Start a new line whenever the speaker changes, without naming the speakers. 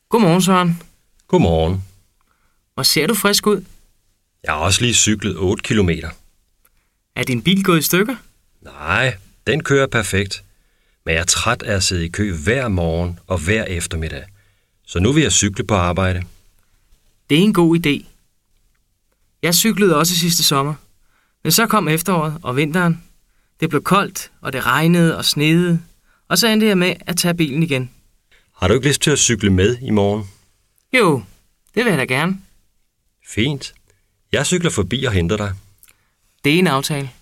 Godmorgen, Søren.
Godmorgen.
Hvor ser du frisk ud?
Jeg har også lige cyklet 8 kilometer.
Er din bil gået i stykker?
Nej, den kører perfekt. Men jeg er træt af at sidde i kø hver morgen og hver eftermiddag. Så nu vil jeg cykle på arbejde.
Det er en god idé. Jeg cyklede også sidste sommer. Men så kom efteråret og vinteren. Det blev koldt, og det regnede og sneede. Og så endte jeg med at tage bilen igen.
Har du ikke lyst til at cykle med i morgen?
Jo, det vil jeg da gerne.
Fint. Jeg cykler forbi og henter dig.
Det er en aftale.